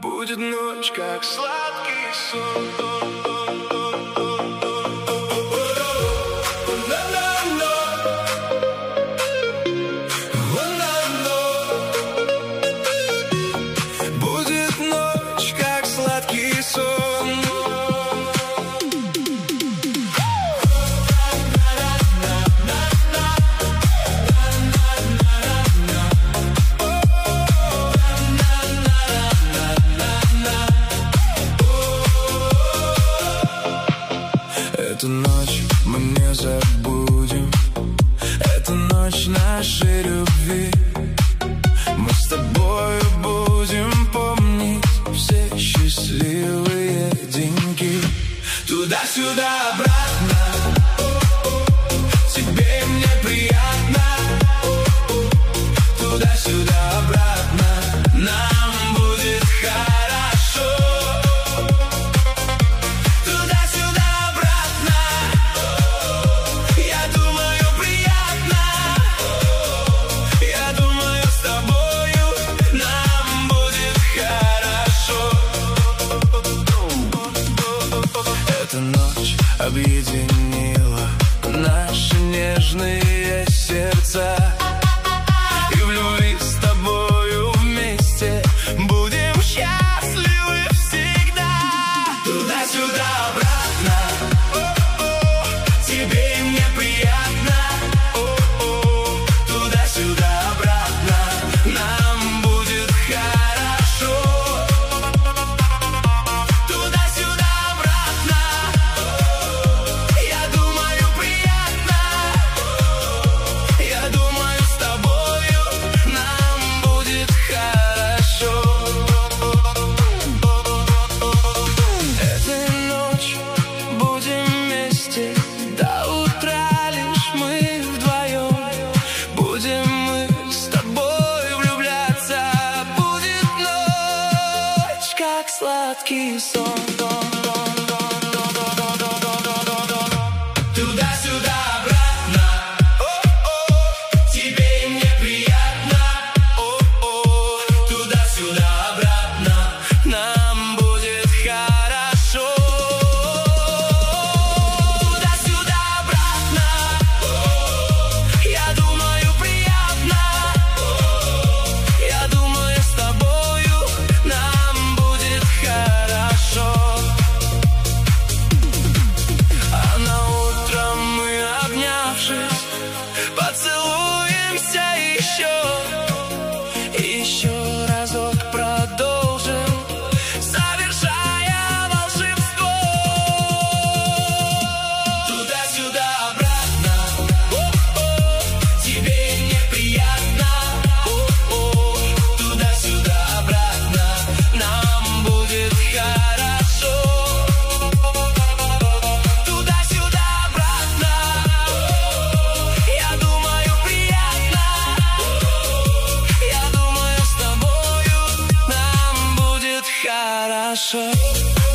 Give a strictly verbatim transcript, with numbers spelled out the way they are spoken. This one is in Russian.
Будет ночь, как сладкий сон. Будет ночь, как сладкий сон. Эту ночь мы не забудем. Это ночь нашей любви. Мы с тобою будем помнить все счастливые деньги. Туда-сюда, обратно. Тебе и мне приятно. Туда-сюда, обратно. Нам будет хорошо. Эта ночь объединила наши нежные сердца. И в любви с тобою вместе будем счастливы всегда. Туда-сюда, обратно. О-о, тебе и мне приятно. О-о, туда-сюда, обратно. Нам будет хорошо. Сладкий сон. Туда-сюда, обратно. О-о, тебе и мне приятно. О-о, туда-сюда, обратно. Нам будет хорошо. Туда-сюда, обратно. О-о, я думаю, приятно. О-о, я думаю, с тобою нам будет хорошо. А на утро мы, обнявшись, поцелуемся еще. Еще разок продолжим, совершая волшебство. Туда-сюда, обратно. О-о, тебе и мне приятно. О-о, туда-сюда, обратно. Нам будет хорошо. Туда-сюда, обратно. Я думаю, приятно. Я думаю, с тобою нам будет хорошо.